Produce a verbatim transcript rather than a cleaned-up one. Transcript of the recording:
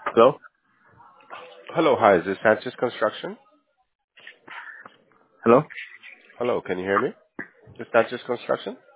Hello? Hello. Hi. Is this Sanchez Construction? Hello? Hello. Can you hear me? Is Sanchez Construction?